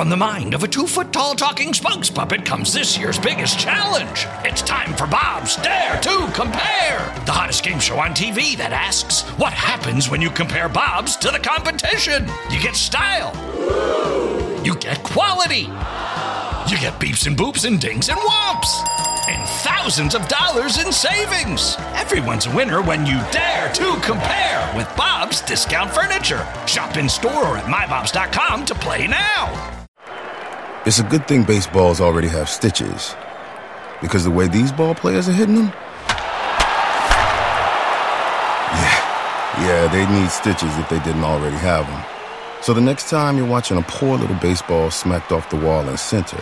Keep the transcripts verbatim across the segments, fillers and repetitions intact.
From the mind of a two-foot-tall talking spokes puppet comes this year's biggest challenge. It's time for Bob's Dare to Compare, the hottest game show on T V that asks, what happens when you compare Bobs to the competition? You get style. You get quality. You get beeps and boops and dings and whomps. And thousands of dollars in savings. Everyone's a winner when you dare to compare with Bob's Discount Furniture. Shop in store or at my bobs dot com to play now. It's a good thing baseballs already have stitches, because the way these ball players are hitting them, yeah, yeah, they need stitches if they didn't already have them. So the next time you're watching a poor little baseball smacked off the wall in center,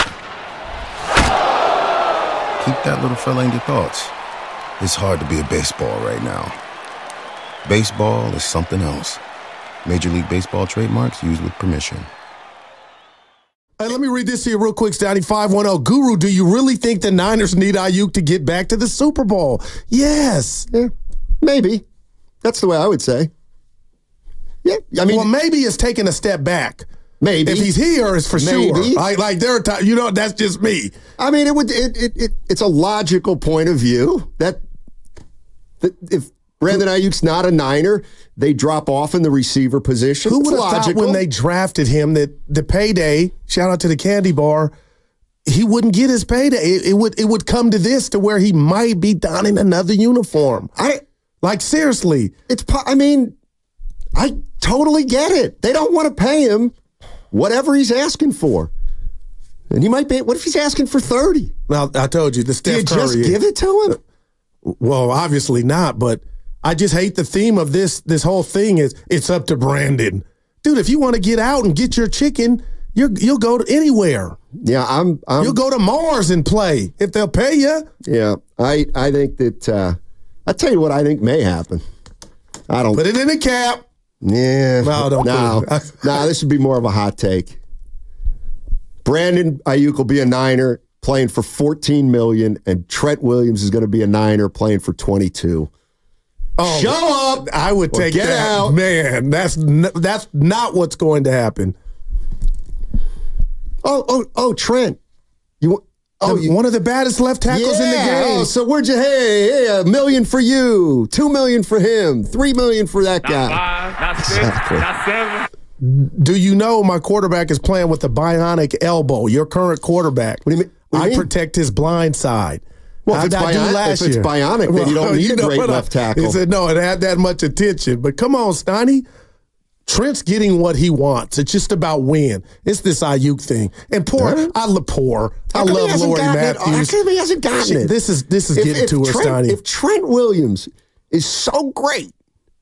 keep that little fella in your thoughts. It's hard to be a baseball right now. Baseball is something else. Major League Baseball trademarks used with permission. Hey, let me read this to you real quick, Stoney. five one zero. Guru, do you really think the Niners need Ayuk to get back to the Super Bowl? Yes. Yeah, maybe. That's the way I would say. Yeah, I mean, well, maybe it's taking a step back. Maybe if he's here, it's for maybe. sure. Like, like there are times, you know, that's just me. I mean, it would. It, it, it it's a logical point of view that, that if Brandon Ayuk's not a Niner, they drop off in the receiver position. Who would have logical. thought when they drafted him that the payday, shout out to the candy bar, he wouldn't get his payday. It, it would it would come to this to where he might be donning another uniform. I like seriously. It's. I mean, I totally get it. They don't want to pay him whatever he's asking for, and he might be. What if he's asking for thirty? Now I told you the Steph Do you Curry. just give it to him? Well, obviously not, but I just hate the theme of this this whole thing is it's up to Brandon. Dude, if you want to get out and get your chicken, you're, you'll go to anywhere. Yeah, I'm, I'm... You'll go to Mars and play if they'll pay you. Yeah, I, I think that... Uh, I'll tell you what I think may happen. I don't... Put it in the cap. Yeah. No, don't no, do it. no, this would be more of a hot take. Brandon Ayuk will be a Niner playing for fourteen million dollars, and Trent Williams is going to be a Niner playing for twenty-two. Oh, show up! I would take get that. out. Man, that's n- that's not what's going to happen. Oh, oh, oh, Trent. You oh, the, you, one of the baddest left tackles yeah, in the game. Oh, so where'd you? Hey, hey, a million for you, two million for him, three million for that not guy. Five, not six, exactly. not seven. Do you know my quarterback is playing with a bionic elbow? Your current quarterback. What do you mean? What do you I mean? protect his blind side. Well, if How'd it's, I do bionic, last if it's year? bionic, then you don't need you a know great what I- left tackle. He said, no, it had that much attention. But come on, Stoney. Trent's getting what he wants. It's just about win. It's this Ayuk thing. And poor, Huh? I love poor. How I come he love hasn't Lori gotten it? Matthews. How come he hasn't gotten She- it? This is this is If- getting if to her, Trent, Stoney. If Trent Williams is so great,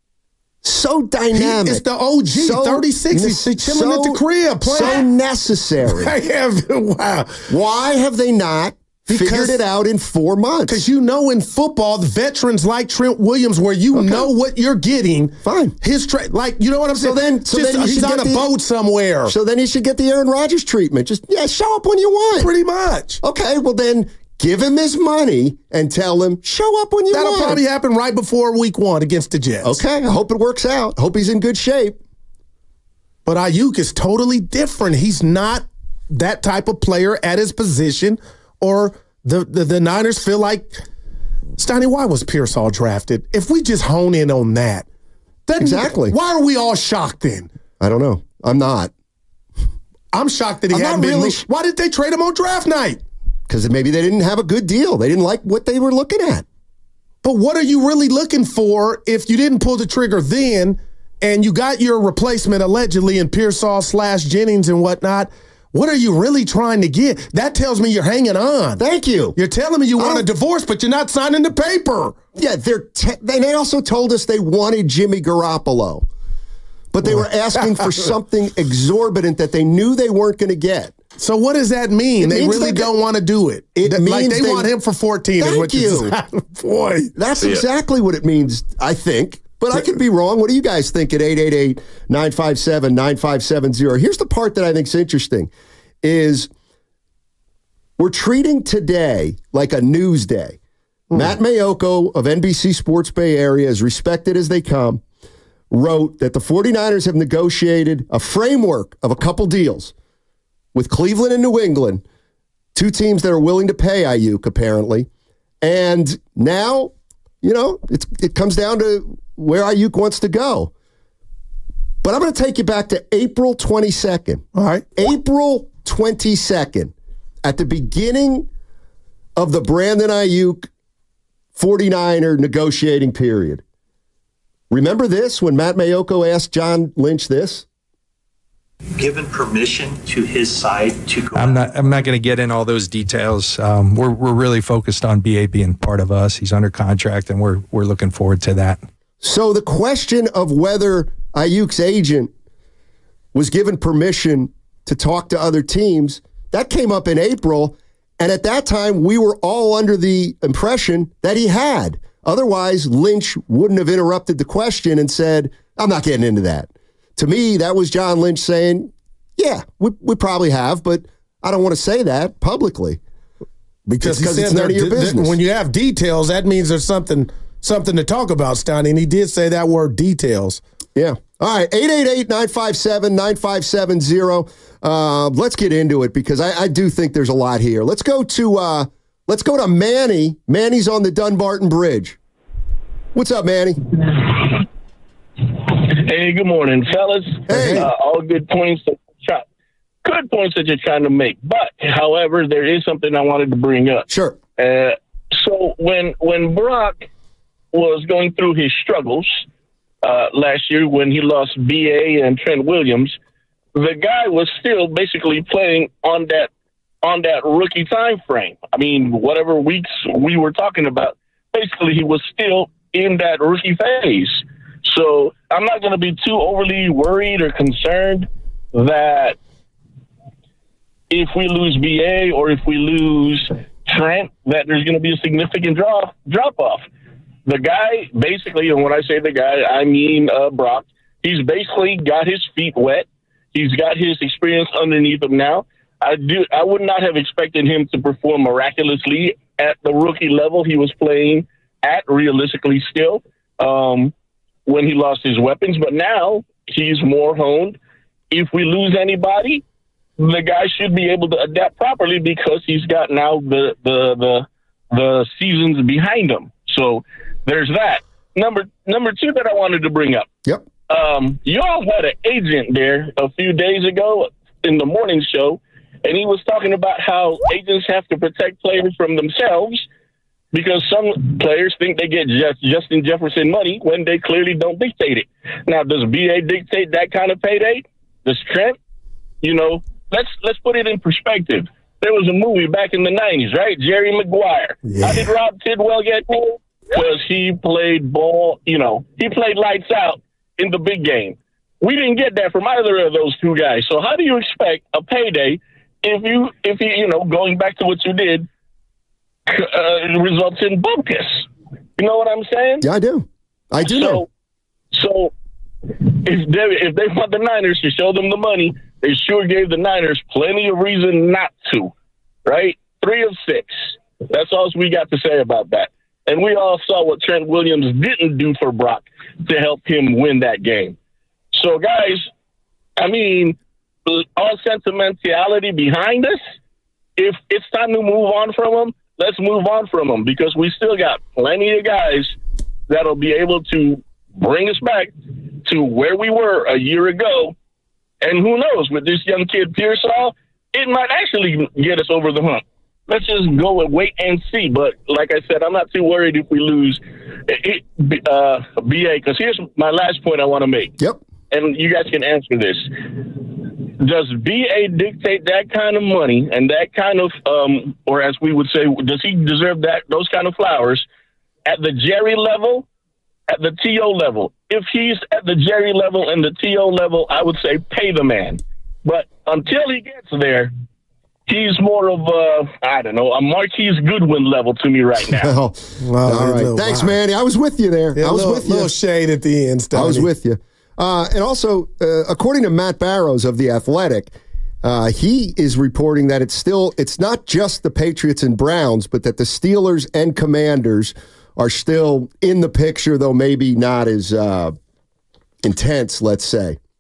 so dynamic, He is the O G, so, thirty-six. He's so, chilling at the crib. so Playing. necessary. I have, wow. Why have they not Because- figured it out in four months? Because you know in football, the veterans like Trent Williams, where you Okay. know what you're getting. Fine. His tra- like you know what I'm So saying. then- so Just, then you he's should on get a the- boat somewhere. So then he should get the Aaron Rodgers treatment. Just, yeah, show up when you want. Pretty much. Okay, well then give him his money and tell him, show up when you That'll want. probably happen right before week one against the Jets. Okay, I hope it works out. Hope he's in good shape. But Ayuk is totally different. He's not that type of player at his position, or the the, the Niners feel like, Stoney, why was Pearsall drafted? If we just hone in on that. Then Exactly. Why are we all shocked then? I don't know. I'm not. I'm shocked that he I'm hadn't not been really moved. sh- Why did they trade him on draft night? Because maybe they didn't have a good deal. They didn't like what they were looking at. But what are you really looking for if you didn't pull the trigger then and you got your replacement allegedly in Pearsall slash Jennings and whatnot? What are you really trying to get? That tells me you're hanging on. Thank you. You're telling me you I want a don't- divorce, but you're not signing the paper. Yeah, they're te- they also told us they wanted Jimmy Garoppolo. But they were asking for something exorbitant that they knew they weren't going to get. So what does that mean? It they means really they're don't want to do it. It Th- like means they, they- want him for fourteen. Thank is what you. Boy. That's exactly what it means, I think. But I could be wrong. What do you guys think at eight eight eight, nine five seven, nine five seven zero? Here's the part that I think is interesting is we're treating today like a news day. Mm. Matt Mayoko of N B C Sports Bay Area, as respected as they come, wrote that the 49ers have negotiated a framework of a couple deals with Cleveland and New England, two teams that are willing to pay Ayuk, apparently. And now, you know, it's, it comes down to where Ayuk wants to go. But I'm going to take you back to April twenty-second. All right. April twenty-second, at the beginning of the Brandon Ayuk forty-niner negotiating period. Remember this, when Matt Maiocco asked John Lynch this? Given permission to his side to go. I'm not. I'm not going to get in all those details. Um, we're we're really focused on B A being part of us. He's under contract, and we're we're looking forward to that. So the question of whether Ayuk's agent was given permission to talk to other teams, that came up in April, and at that time we were all under the impression that he had. Otherwise, Lynch wouldn't have interrupted the question and said, "I'm not getting into that." To me, that was John Lynch saying, yeah, we, we probably have, but I don't want to say that publicly. Because It's he 'cause said it's none of there- your th- th- business. when you have details, that means there's something something to talk about, Stoney. And he did say that word, details. Yeah. All right, eight eight eight, nine five seven, nine five seven zero. Uh, let's get into it because I, I do think there's a lot here. Let's go to uh, let's go to Manny. Manny's on the Dunbarton Bridge. What's up, Manny? Hey, good morning, fellas. Hey. Uh, all good points that try, good points that you're trying to make. But, however, there is something I wanted to bring up. Sure. Uh, so when when Brock was going through his struggles uh, last year when he lost B A and Trent Williams, the guy was still basically playing on that on that rookie time frame. I mean, whatever weeks we were talking about, basically he was still in that rookie phase. So I'm not going to be too overly worried or concerned that if we lose B A or if we lose Trent, that there's going to be a significant drop drop off. The guy basically, and when I say the guy, I mean uh, Brock, he's basically got his feet wet. He's got his experience underneath him now. I do. I would not have expected him to perform miraculously at the rookie level he was playing at, realistically still. Um, when he lost his weapons, but now he's more honed. If we lose anybody, the guy should be able to adapt properly because he's got now the the the, the seasons behind him. So there's that. Number number two that I wanted to bring up. Yep. Um, y'all had an agent there a few days ago in the morning show, and he was talking about how agents have to protect players from themselves because some players think they get just Justin Jefferson money when they clearly don't dictate it. Now, does B A dictate that kind of payday? Does Trent? You know, let's let's put it in perspective. There was a movie back in the nineties, right? Jerry Maguire. Yeah. How did Rob Tidwell get paid? Because he played ball, you know, he played lights out in the big game. We didn't get that from either of those two guys. So how do you expect a payday if you, if you, you know, going back to what you did, uh, results in bupkis? You know what I'm saying? Yeah, I do. I do so, know. So if they if they want the Niners to show them the money, they sure gave the Niners plenty of reason not to, right? Three of six. That's all we got to say about that. And we all saw what Trent Williams didn't do for Brock to help him win that game. So, guys, I mean, all sentimentality behind us, if it's time to move on from him, let's move on from him because we still got plenty of guys that'll be able to bring us back to where we were a year ago. And who knows, with this young kid, Pearsall, it might actually get us over the hump. Let's just go and wait and see. But like I said, I'm not too worried if we lose it, uh, B A, because here's my last point I want to make. Yep. And you guys can answer this. Does B A dictate that kind of money and that kind of, um, or as we would say, does he deserve that those kind of flowers at the Jerry level, at the T O level? If he's at the Jerry level and the T O level, I would say pay the man. But until he gets there, he's more of a, I don't know, a Marquise Goodwin level to me right now. Well, Well, all right. little- Thanks, wow. Manny. I was with you there. Yeah, I was little, with you. little shade at the end, Stoney. I was with you. Uh, and also, uh, according to Matt Barrows of The Athletic, uh, he is reporting that it's still, it's not just the Patriots and Browns, but that the Steelers and Commanders are still in the picture, though maybe not as uh, intense, let's say.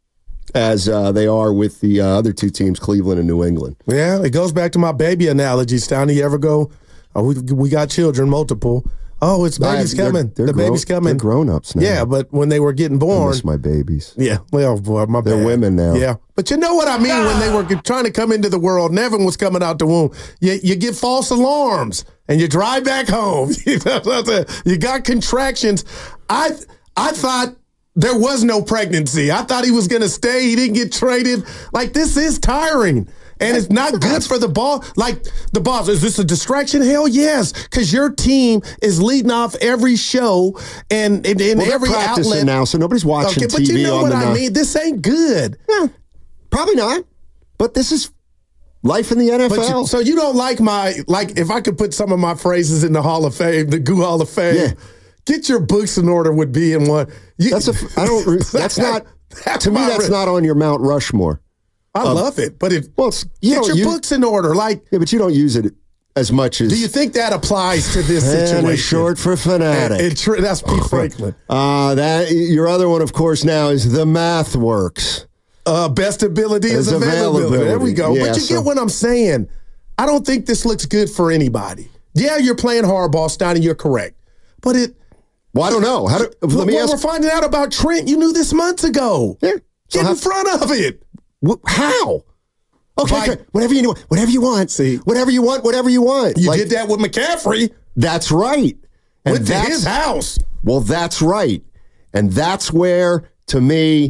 as uh, they are with the uh, other two teams, Cleveland and New England. Yeah, it goes back to my baby analogy. Stoney, you ever go, oh, we, we got children, multiple. Oh, it's baby's They're- coming. they're the grown- baby's coming. They're grown-ups now. Yeah, but when they were getting I born. miss my babies. Yeah, well, boy, my They're bad. women now. Yeah, but you know what I mean when they were trying to come into the world and Evan was coming out the womb. You, you get false alarms and you drive back home. You got contractions. I I thought there was no pregnancy. I thought he was going to stay. He didn't get traded. Like, this is tiring. And it's not good for the ball. Like, the boss, is this a distraction? Hell yes, because your team is leading off every show and, and, and Well, every they're practicing outlet. now, so nobody's watching Okay, but T V you know on what the I night. mean? This ain't good. Yeah, probably not. But this is life in the N F L. But you, so you don't like my, like, if I could put some of my phrases in the Hall of Fame, the Goo Hall of Fame, Yeah. get your books in order would be in one. You, that's a. I don't. That's not. that's to me, my that's re- not on your Mount Rushmore. I love it, but it, Well, it's, you get don't your use, books in order. Like, Yeah, but you don't use it as much as. do you think that applies to this situation? And it's short for fanatic. And, and tr- that's Pete Franklin. Uh, that your other one, of course, now is the math works. Uh, best ability is Is availability. availability. There we go. Yeah, but you so- get what I'm saying. I don't think this looks good for anybody. Yeah, you're playing hardball, Steiny. You're correct. But it. Well, I don't know. How do, let What me we're ask. finding out about Trent, you knew this months ago. Yeah. So Get how- in front of it. wh- how? Okay, By- Trent, whatever you want. Whatever you want. See. Whatever you want. Whatever you want. You Like, did that with McCaffrey. That's right. And Went to that's his house. Well, that's right. And that's where, to me,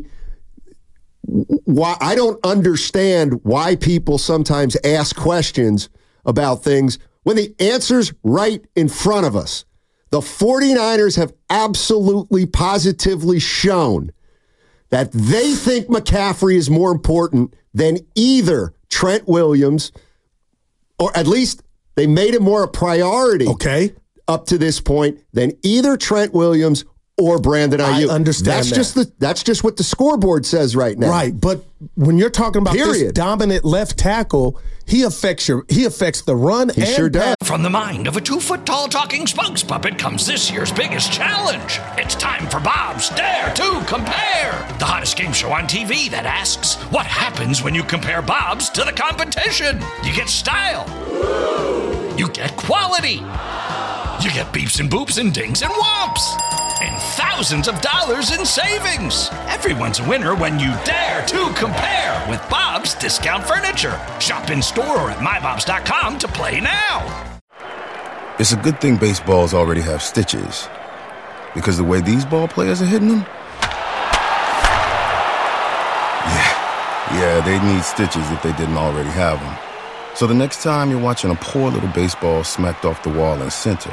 why I don't understand why people sometimes ask questions about things when the answer's right in front of us. The 49ers have absolutely, positively shown that they think McCaffrey is more important than either Trent Williams, or at least they made it more a priority Okay. up to this point than either Trent Williams or Brandon I Ayuk. understand That's that. just the that's just what the scoreboard says right now. Right. But when you're talking about this Period. dominant left tackle, he affects your he affects the run He and sure does. From the mind of a two-foot-tall talking spokes puppet comes this year's biggest challenge. It's time for Bob's Dare to Compare, the hottest game show on T V that asks, what happens when you compare Bob's to the competition? You get style. You get quality. You get beeps and boops and dings and whomps. And thousands of dollars in savings. Everyone's a winner when you dare to compare with Bob's Discount Furniture. Shop in store or at my bobs dot com to play now. It's a good thing baseballs already have stitches. Because the way these ball players are hitting them? Yeah, yeah, they need stitches if they didn't already have them. So the next time you're watching a poor little baseball smacked off the wall in center,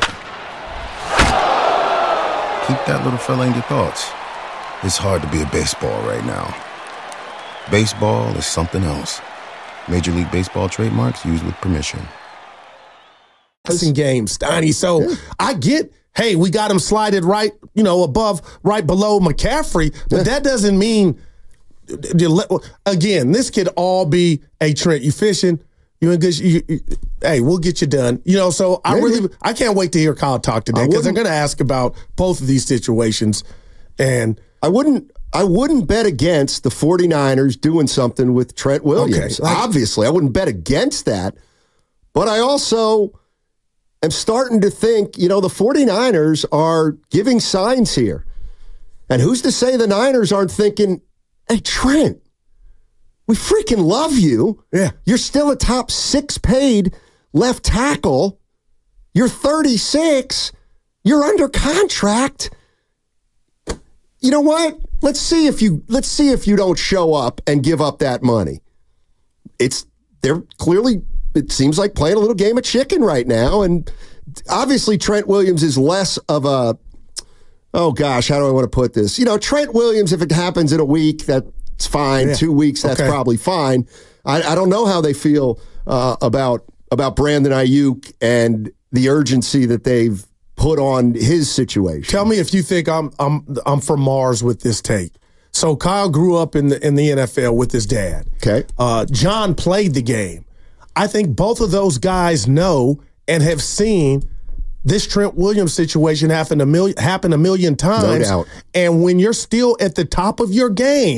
keep that little fella in your thoughts. It's hard to be a baseball right now. Baseball is something else. Major League Baseball trademarks used with permission. passing games, Steiny. So I get, hey, we got him slided right, you know, above, right below McCaffrey, but Yeah. that doesn't mean, again, this could all be, hey, Trent, you fishing? You in good? You, you, hey, we'll get you done. You know, so I Maybe. really, I can't wait to hear Kyle talk today I because they're wouldn't- going to ask about both of these situations. And I wouldn't I wouldn't bet against the 49ers doing something with Trent Williams. Okay, like- Obviously, I wouldn't bet against that. But I also am starting to think, you know, the 49ers are giving signs here. And who's to say the Niners aren't thinking, hey, Trent, we freaking love you. Yeah. You're still a top six paid left tackle. You're thirty-six. You're under contract. You know what? Let's see if you let's see if you don't show up and give up that money. It's they're clearly it seems like playing a little game of chicken right now, and obviously Trent Williams is less of a oh gosh, how do I want to put this? You know, Trent Williams, if it happens in a week, that's fine. Yeah. Two weeks, that's Okay. probably fine. I, I don't know how they feel uh, about about Brandon Ayuk and the urgency that they've put on his situation. tell me if you think I'm I'm I'm from Mars with this take. So Kyle grew up in the in the N F L with his dad. Okay. Uh, John played the game. I think both of those guys know and have seen this Trent Williams situation happen a million happen a million times. doubt. And when you're still at the top of your game,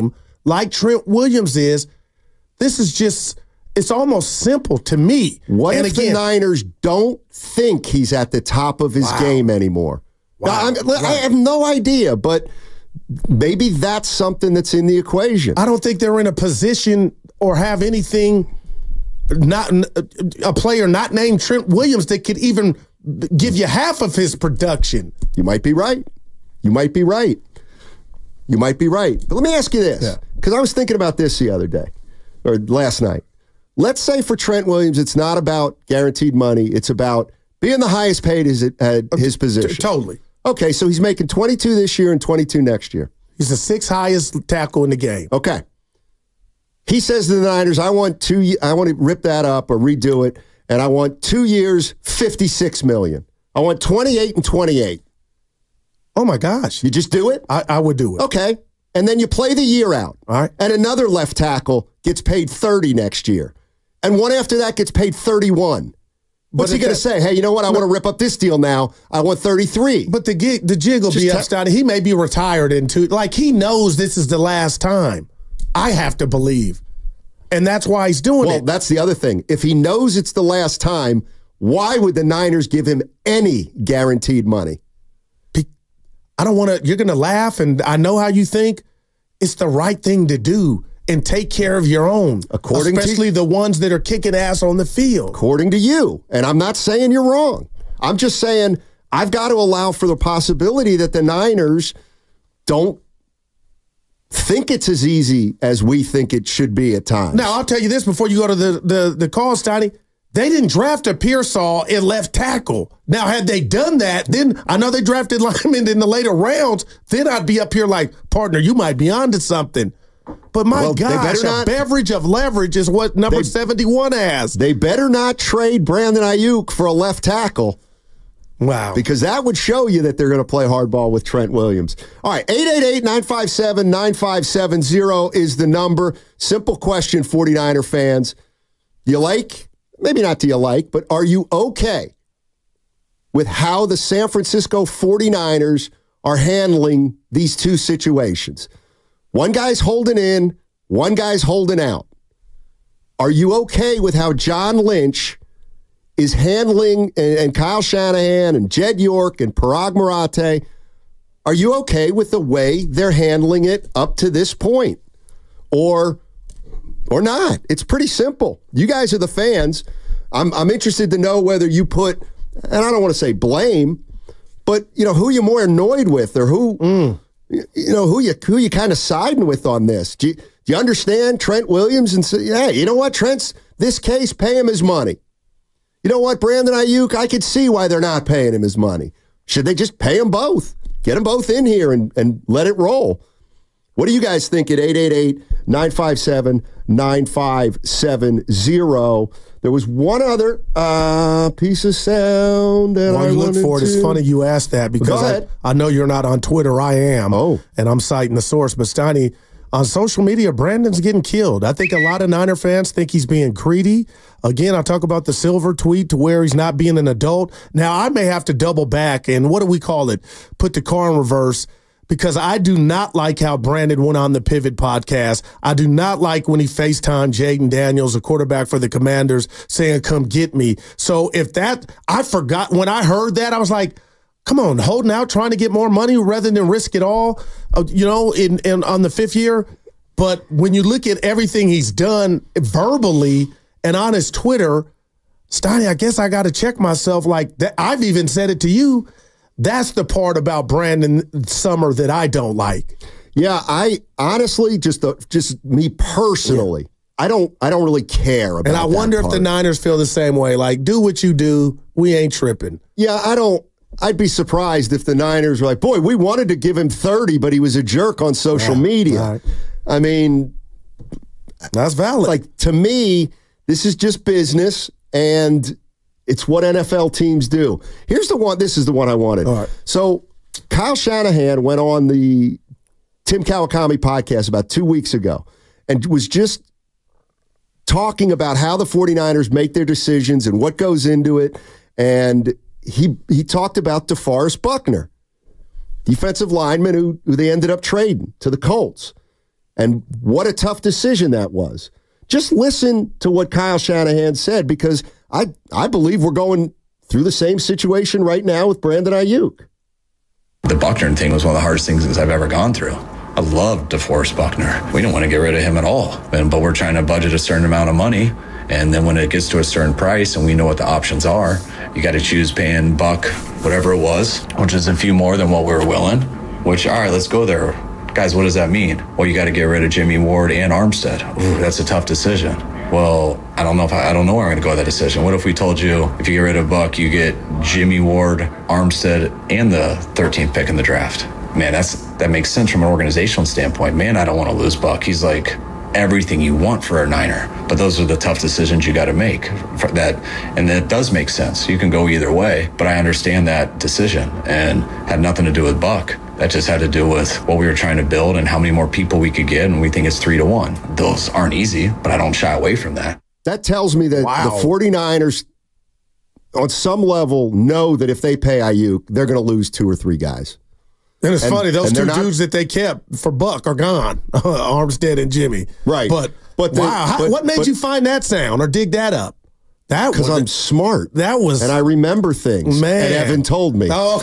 like Trent Williams is, this is just, it's almost simple to me. What and if again, the Niners don't think he's at the top of his Wow. game anymore? Wow. Now, I have no idea, but maybe that's something that's in the equation. I don't think they're in a position or have anything, not a player not named Trent Williams that could even give you half of his production. You might be right. You might be right. You might be right. But let me ask you this, because I was thinking about this the other day, or last night. Let's say for Trent Williams, it's not about guaranteed money. It's about being the highest paid at his position. T- totally. Okay, so he's making twenty-two this year and twenty-two next year. He's the sixth highest tackle in the game. Okay. He says to the Niners, I want two. I want to rip that up or redo it, and I want two years, fifty-six million dollars. I want twenty-eight and twenty-eight. Oh, my gosh. You just do it? I, I would do it. Okay. And then you play the year out. All right. And another left tackle gets paid thirty next year. And one after that gets paid thirty-one. What's But he going to that- say? Hey, you know what? I want to rip up this deal now. I want thirty-three. But the gig, the jig will Just be te- up, Steiny. He may be retired in two. Like, he knows this is the last time. I have to believe. And that's why he's doing Well, it. that's the other thing. If he knows it's the last time, why would the Niners give him any guaranteed money? I don't want to, you're going to laugh, and I know how you think. It's the right thing to do and take care of your own, According to- especially the ones that are kicking ass on the field. According to you. And I'm not saying you're wrong. I'm just saying I've got to allow for the possibility that the Niners don't think it's as easy as we think it should be at times. Now, I'll tell you this before you go to the, the, the call, Steiny. They didn't draft a Pearsall in left tackle. Now, had they done that, then I know they drafted linemen in the later rounds. Then I'd be up here like, partner, you might be onto something. But my Well, they gosh, better a not- beverage of leverage is what number They- seventy-one has. They better not trade Brandon Ayuk for a left tackle, Wow. because that would show you that they're going to play hardball with Trent Williams. All right, eight eight eight, nine five seven, nine five seven zero is the number. Simple question, 49er fans. Do you like, maybe not do you like, but are you okay with how the San Francisco 49ers are handling these two situations? One guy's holding in, one guy's holding out. Are you okay with how John Lynch is handling, and, and Kyle Shanahan and Jed York and Parag Marate, are you okay with the way they're handling it up to this point? Or or not? It's pretty simple. You guys are the fans. I'm I'm interested to know whether you put, and I don't want to say blame, but you know, who you're more annoyed with, or who Mm. you know, who you who you kind of siding with on this. Do you, do you understand Trent Williams and say, hey, you know what, Trent's this case, pay him his money. You know what, Brandon Ayuk, I could see why they're not paying him his money. Should they just pay them both? Get them both in here and, and let it roll. What do you guys think at eight eight eight, nine five seven, nine five seven zero? There was one other uh, piece of sound that While I you look wanted for it, to... it's funny you asked that because Go I, ahead. I know you're not on Twitter. I am. Oh. And I'm citing the source. But Steiny, on social media, Brandon's getting killed. I think a lot of Niner fans think he's being greedy. Again, I talk about the silver tweet to where he's not being an adult. Now, I may have to double back and what do we call it? Put the car in reverse. Because I do not like how Brandon went on the Pivot podcast. I do not like when he FaceTimed Jaden Daniels, a quarterback for the Commanders, saying, come get me. So if that, I forgot, when I heard that, I was like, come on, holding out, trying to get more money rather than risk it all, uh, you know, in, in on the fifth year. But when you look at everything he's done verbally and on his Twitter, Steiny, I guess I got to check myself like that. I've even said it to you. That's the part about Brandon Summer that I don't like. Yeah, I honestly, just the, just me personally, yeah. I don't I don't really care about. And I wonder if the Niners feel the same way. Like, do what you do. We ain't tripping. Yeah, I don't. I'd be surprised if the Niners were like, boy, we wanted to give him thirty, but he was a jerk on social yeah, media. Right. I mean, that's valid. Like, to me, this is just business, and it's what N F L teams do. Here's the one. This is the one I wanted. All right. So Kyle Shanahan went on the Tim Kawakami podcast about two weeks ago and was just talking about how the 49ers make their decisions and what goes into it. And he he talked about DeForest Buckner, defensive lineman who, who they ended up trading to the Colts. And what a tough decision that was. Just listen to what Kyle Shanahan said, because I, I believe we're going through the same situation right now with Brandon Ayuk. The Buckner thing was one of the hardest things I've ever gone through. I love DeForest Buckner. We don't want to get rid of him at all, but we're trying to budget a certain amount of money. And then when it gets to a certain price and we know what the options are, you got to choose paying Buck whatever it was, which is a few more than what we were willing, which, all right, let's go there. Guys, what does that mean? Well, you got to get rid of Jimmy Ward and Armstead. Ooh, that's a tough decision. Well, I don't know if I, I don't know where I'm going to go with that decision. What if we told you if you get rid of Buck, you get Jimmy Ward, Armstead, and the thirteenth pick in the draft? Man, that's that makes sense from an organizational standpoint. Man, I don't want to lose Buck. He's like everything you want for a Niner. But those are the tough decisions you got to make. For that, and that does make sense. You can go either way, but I understand that decision and had nothing to do with Buck. That just had to do with what we were trying to build and how many more people we could get, and we think it's three to one. Those aren't easy, but I don't shy away from that. That tells me that wow. the 49ers, on some level, know that if they pay Ayuk, they're going to lose two or three guys. And it's and, funny, those two not, dudes that they kept for Buck are gone, Armstead and Jimmy. Right. But, but the, wow, how, but, what made but, you find that sound or dig that up? That because I'm smart. That was, and I remember things. Man, and Evan told me. Oh,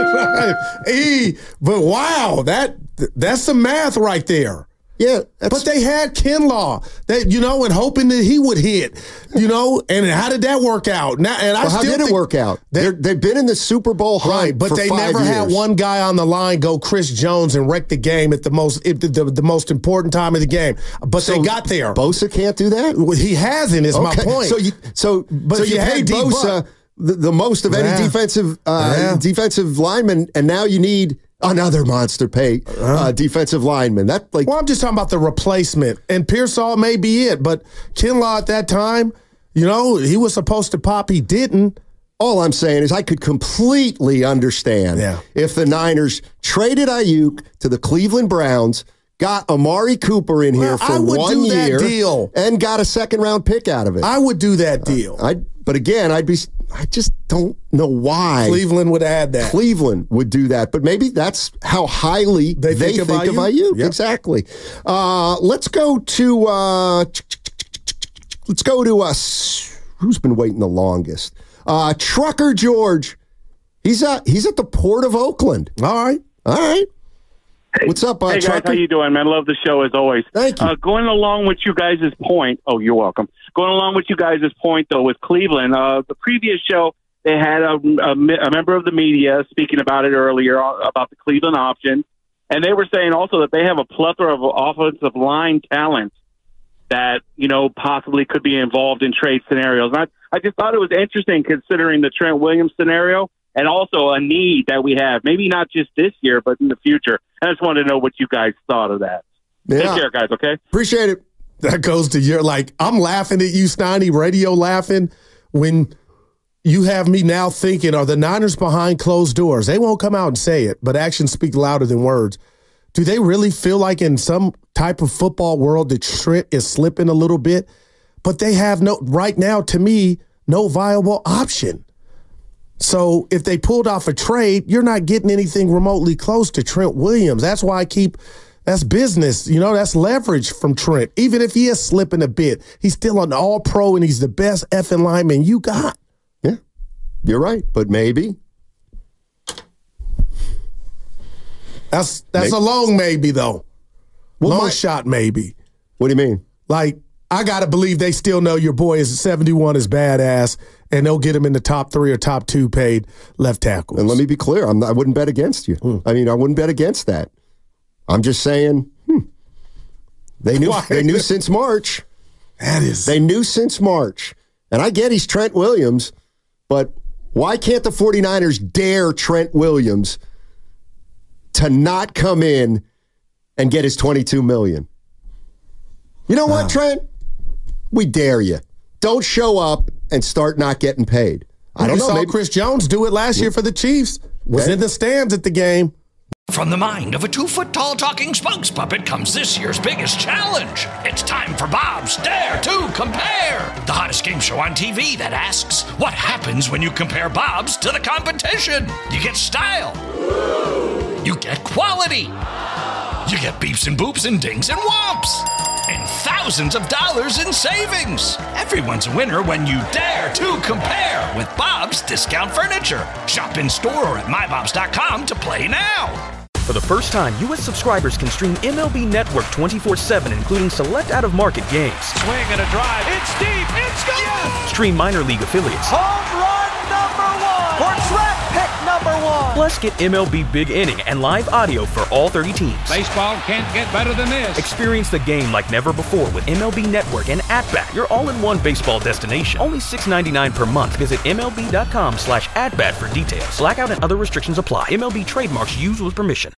e, but wow, that that's some math right there. Yeah, but they had Kinlaw, that you know, and hoping that he would hit, you know. And how did that work out? Now, and I well, how still did think it work out? They, they've been in the Super Bowl hunt right, but for they five never years. had one guy on the line go Chris Jones and wreck the game at the most the, the, the most important time of the game. But so they got there. Bosa can't do that. Well, he hasn't. Is okay. my point. So you so but so you, you paid Bosa the, the most of any yeah. defensive uh, yeah. defensive lineman, and now you need another monster pay uh, defensive lineman. That like well, I'm just talking about the replacement, and Pearsall may be it, but Kinlaw at that time, you know, he was supposed to pop. He didn't. All I'm saying is I could completely understand yeah. if the Niners traded Ayuk to the Cleveland Browns, got Amari Cooper in well, here for I would one do year, that deal. and got a second round pick out of it. I would do that deal. Uh, I but again, I'd be. I just don't know why Cleveland would add that. Cleveland would do that, but maybe that's how highly they, they think, think of Ayuk. Yep. Exactly. Uh, let's go to uh, let's go to us. Who's been waiting the longest? Uh, Trucker George. He's at he's at the Port of Oakland. All right. All right. Hey, What's up, uh, Hey, guys. Trucker? How you doing, man? Love the show as always. Thank you. Uh, going along with you guys' point. Oh, you're welcome. Going along with you guys' point, though, with Cleveland, uh, the previous show, they had a, a, a member of the media speaking about it earlier, about the Cleveland option. And they were saying also that they have a plethora of offensive line talent that, you know, possibly could be involved in trade scenarios. And I, I just thought it was interesting considering the Trent Williams scenario and also a need that we have, maybe not just this year, but in the future. I just wanted to know what you guys thought of that. Yeah. Take care, guys, okay? Appreciate it. That goes to your, like, I'm laughing at you, Steiny, radio laughing, when you have me now thinking, are the Niners behind closed doors? They won't come out and say it, but actions speak louder than words. Do they really feel like in some type of football world that Trent is slipping a little bit? But they have no, right now, to me, no viable option. So if they pulled off a trade, you're not getting anything remotely close to Trent Williams. That's why I keep, that's business. You know, that's leverage from Trent. Even if he is slipping a bit, he's still an all-pro and he's the best effing lineman you got. Yeah, you're right, but maybe. That's that's maybe. a long maybe, though. Well, long my, shot maybe. What do you mean? Like, I got to believe they still know your boy is seventy-one is badass, and they'll get him in the top three or top two paid left tackles. And let me be clear, I'm not, I wouldn't bet against you. Hmm. I mean, I wouldn't bet against that. I'm just saying, hmm, they knew Why? they knew since March. That is. They knew since March. And I get he's Trent Williams, but why can't the 49ers dare Trent Williams to not come in and get his twenty-two million dollars? You know what, uh, Trent? We dare you. Don't show up and start not getting paid. I don't you know. Saw maybe Chris Jones do it last year for the Chiefs. Was okay. in the stands at the game. From the mind of a two-foot-tall talking spokes puppet comes this year's biggest challenge. It's time for Bob's Dare to Compare, the hottest game show on T V that asks, what happens when you compare Bob's to the competition? You get style. You get quality. You get beeps and boops and dings and whomps. And thousands of dollars in savings. Everyone's a winner when you dare to compare with Bob's Discount Furniture. Shop in store or at my bobs dot com to play now. For the first time, U S subscribers can stream M L B Network twenty-four seven, including select out-of-market games. Swing and a drive. It's deep. It's gone. Yes! Stream minor league affiliates. Home run number one. Or draft pick number one. Plus, get M L B Big Inning and live audio for all thirty teams. Baseball can't get better than this. Experience the game like never before with M L B Network and At-Bat, your all-in-one baseball destination. Only six dollars and ninety-nine cents per month. Visit M L B dot com slash at bat for details. Blackout and other restrictions apply. M L B trademarks used with permission.